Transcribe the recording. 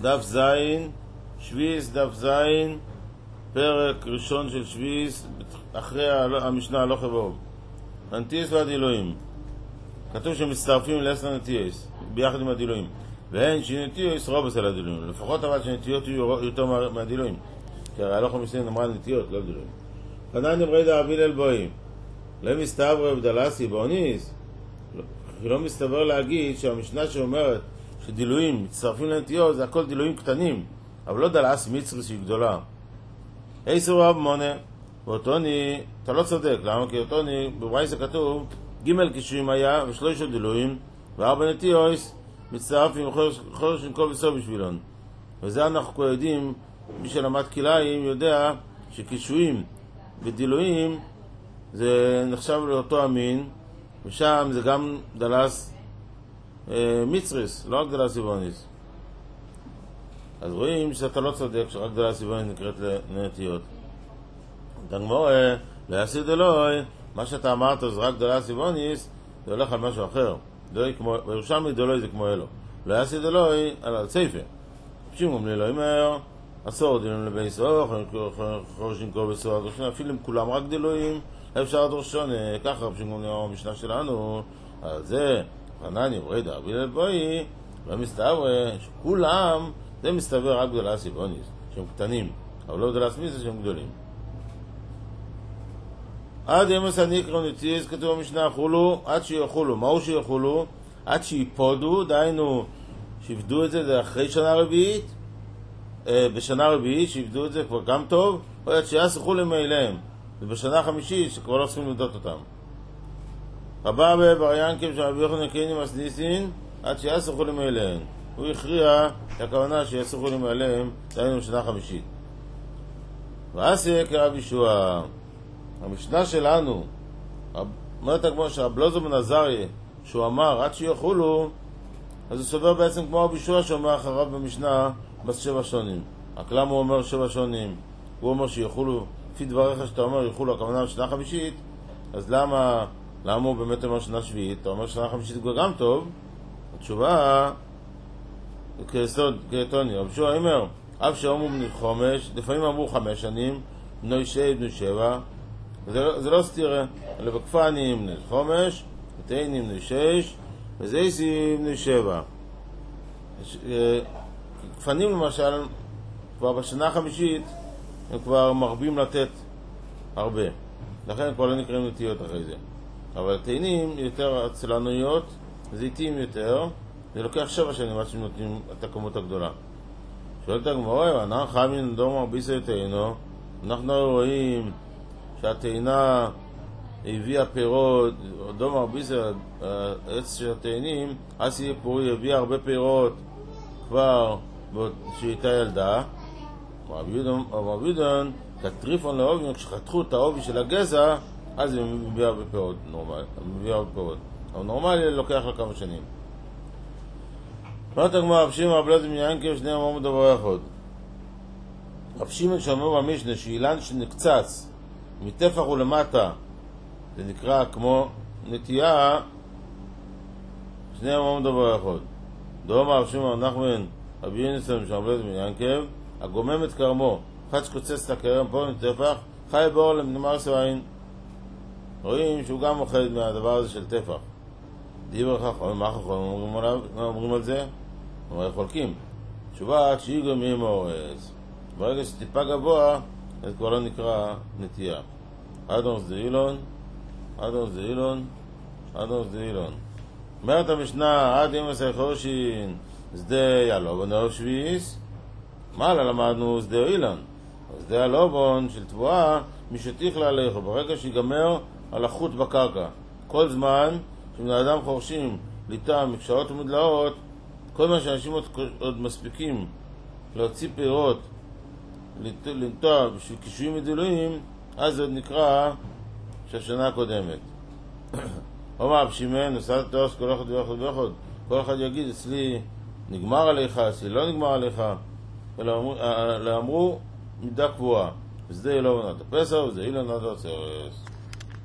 דף זין, שביס, דף זין, פרק ראשון של שביס, אחרי המשנה הלוך ובוב. הנטיוס והדילויים. כתוב שמצטרפים לעשר נטיוס, ביחד עם הדילויים. ואין שנטיוס רובס על הדילויים. לפחות אבל שנטיות יהיו יותר מהדילויים. כי הרי הלוך המסתים אמרה נטיות, לא דילויים. חנן נברי דאביל אל בוי. לא מסתבר בדלסי באוניס. כי לא מסתבר להגיד שהמשנה שאומרת שדילויים מצטרפים לנטיות זה הכל דילויים קטנים. אבל לא דלס מצרי שהיא גדולה. איסר רב מונה. ואותוני, אתה לא צודק, למה? כי אותוני, בברייסה כתוב, ג' קישויים היה ושלושה דילויים, וארבע נטיוס מצטרפים חודש עם כל בסוף בשבילון. וזה אנחנו כבר יודעים, מי שלמד כליים יודע שקישויים ודילויים זה נחשב לאותו המין, ושם זה גם דלס מצריס, לא רק דלס איבוניס. אז רואים שאתה לא צודק שרק דלס איבוניס נקראת לנטיות. דגמור, לא יעשי דלוי, מה שאתה אמרת זה רק דלס איבוניס, זה הולך על משהו אחר. בירושלמי דלוי זה כמו אלו. לא יעשי דלוי על הצייפה. פשוט גם לא אומר, עשור דילויים לבי סוך, חורשים כל בסוך, אפילו אם כולם רק דילויים, אפשר דורשון, ככה פשוט גם נראה המשנה שלנו, על זה, חנן יברי דאביל אל בוי, לא מסתבר שכולם, זה מסתבר רק דלס איבוניס, שהם קטנים, אבל לא דלס מיסה שהם גדולים. עד ימוס הניקרו נטיס, כתוב במשנה, חולו, עד שיחולו. מהו שיחולו? עד שיפודו, דהיינו, שיפדו את זה אחרי שנה רביעית, בשנה רביעית, שיפדו את זה כבר גם טוב, או עד שיעשו למאליהם. זה בשנה חמישית, שכבר לא צריכים לדעות אותם. הבא בבריינקים של רבי יוחנן קייני מסניסין, עד שיעשו למאליהם. הוא הכריע הכוונה שיעשו למאליהם, דהיינו בשנה חמישית. ועשה כרב ישוע. המשנה שלנו, אומרת כמו שהבלוזו בן עזריה, שהוא אמר עד שיחולו, אז הוא סובר בעצם כמו רבי ישוע שאומר אחריו במשנה בס 7 שונים. רק למה הוא אומר 7 שונים? הוא אומר שיחולו, לפי דבריך שאתה אומר יחולו הכוונה בשנה חמישית, אז למה הוא באמת אומר שנה שביעית? אתה אומר שנה חמישית כבר גם טוב. התשובה כיסוד, כתוני, רבי ישוע אומר אף שאומרו בני חומש, לפעמים אמרו 5 שנים, בני 6, בני 7, זה לא סתירה, אלא בכפנים בני 5, ותאינים בני 6, וזייסים בני 7. כפנים למשל, כבר בשנה החמישית, הם כבר מרבים לתת הרבה. לכן הם כבר לא נקראים נטיות אחרי זה. אבל תאינים יותר עצלנויות, זיתים יותר, זה לוקח 7 שנים עד שהם נותנים את הכמות הגדולה. שואלת הגמרא, אנחנו חייבים לדום מרביסה תאינו, אנחנו רואים שהתאינה הביאה פירות, דום מרביסה, העץ של התאינים, אז יהיה פורי, הביאה הרבה פירות כבר שהייתה ילדה. רבי יהודון, כטריפון לעובי, כשחתכו את העובי של הגזע, אז היא מביאה הרבה פירות, אבל נורמלי לוקח לה כמה שנים. אומרת הגמרא, רב שמעון רב אלעזר בן ינקב, שניהם אמרו דבר אחד. רב שמעון שאומר במשנה שאילן שנקצץ מטפח ולמטה, זה נקרא כמו נטייה, שניהם אמרו דבר אחד. דאמר רב שמעון נחמן רבי יונסון של רב אלעזר בן ינקב, הגומם את כרמו, אחד שקוצץ את הכרם פה מטפח, חי באור למנמר סוין. רואים שהוא גם מוחד מהדבר הזה של טפח. דיבר חכם, מה חכם אומרים על זה? אומרים חולקים. תשובה, כשיגו מי מאורס. ברגע שטיפה גבוה, זה כבר לא נקרא נטייה. אדונס דה אילון, אומרת המשנה, עד ימוס חושין, שדה ילובון או שביס. מה למדנו? שדה אילון. שדה ילובון של תבואה, משתיך להלך, ברגע שיגמר על החוט בקרקע. כל זמן שבני אדם חורשים ליטה מקשרות ומדלאות, כל מה שאנשים עוד מספיקים להוציא פירות לנטוע בשביל קישויים ודילויים, אז זה עוד נקרא שהשנה הקודמת. אומר רב שמעון, נוסעת תורס כל אחד ואחד, כל אחד יגיד אצלי נגמר עליך, אצלי לא נגמר עליך, אלא אמרו מידה קבועה, וזה לא עונת הפסח וזה לא עונת הצרס.